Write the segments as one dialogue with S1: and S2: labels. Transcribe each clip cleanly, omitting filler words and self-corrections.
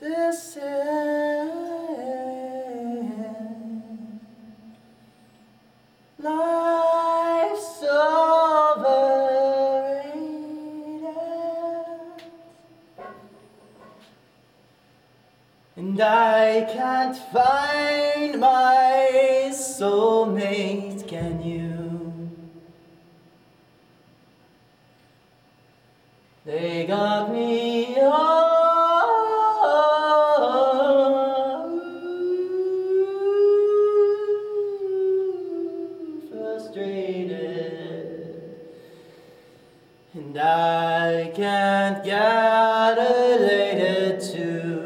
S1: This is life's overrated, and I can't find my soulmate, can you? They got me all frustrated, and I can't get related to.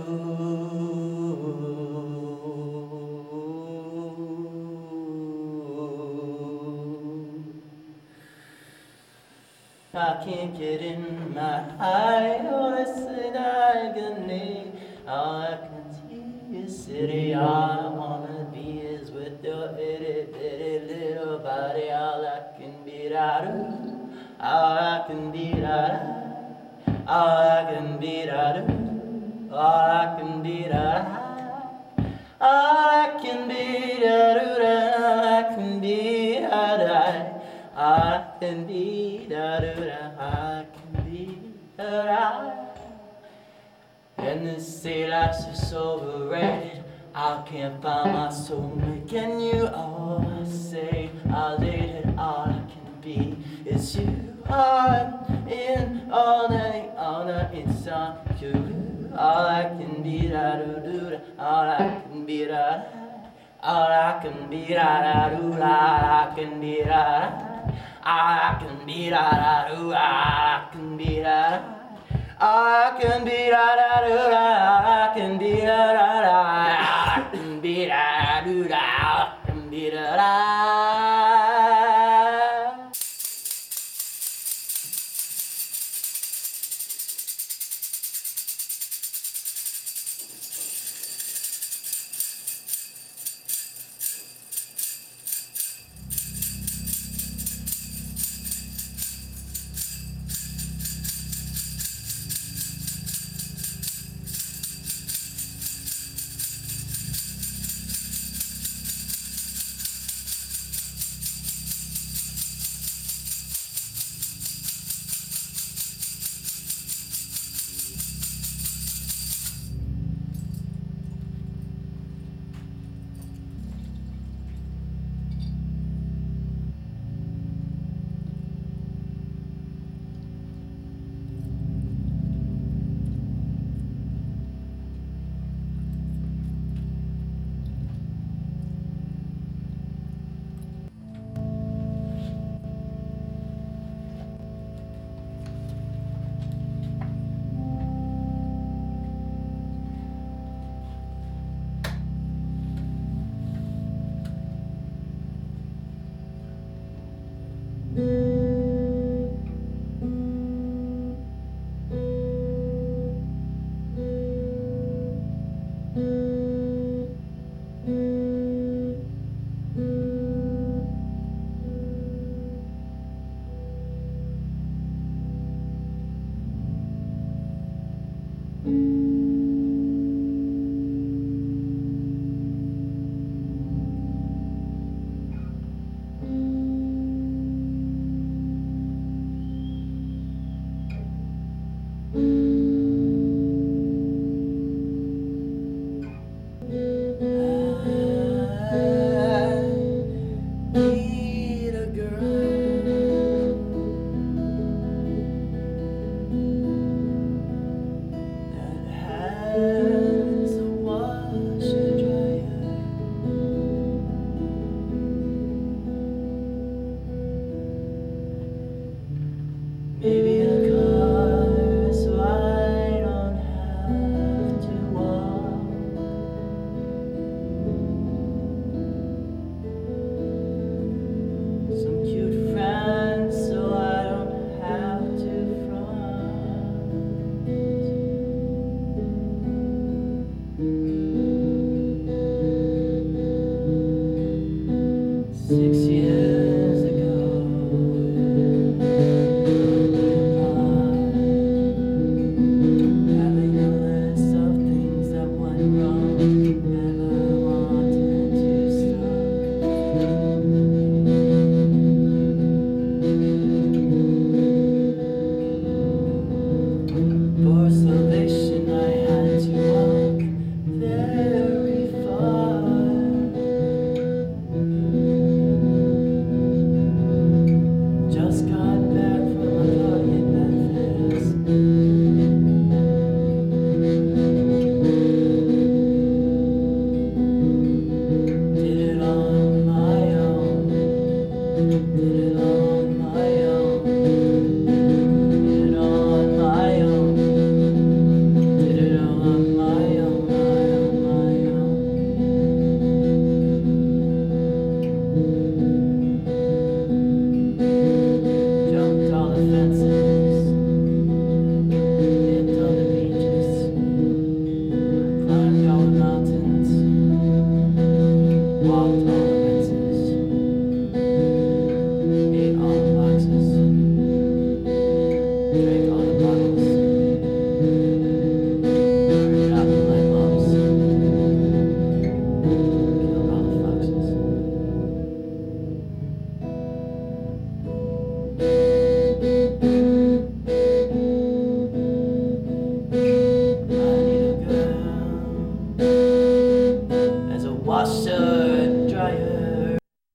S1: I can't get in my high horse and agony. All I can see is city. All I wanna be is with your itty bitty little body. All I can be da do. All I can be da da. All I can be da do. All I can be da da. All I can be da do da. All I can be da da. I can be da da da, I can be da da. And they say life's just overrated. I can't find my soulmate. Can you? All I say, I did it. All I can be is you. I'm in all night, it's on you. All I can be da da do da. All I can be da da. All I can be da da do da. All I can be da da. I can be da da do, I can be da da. I can be da da do, I can be da da da. I can be da do, I can be da da.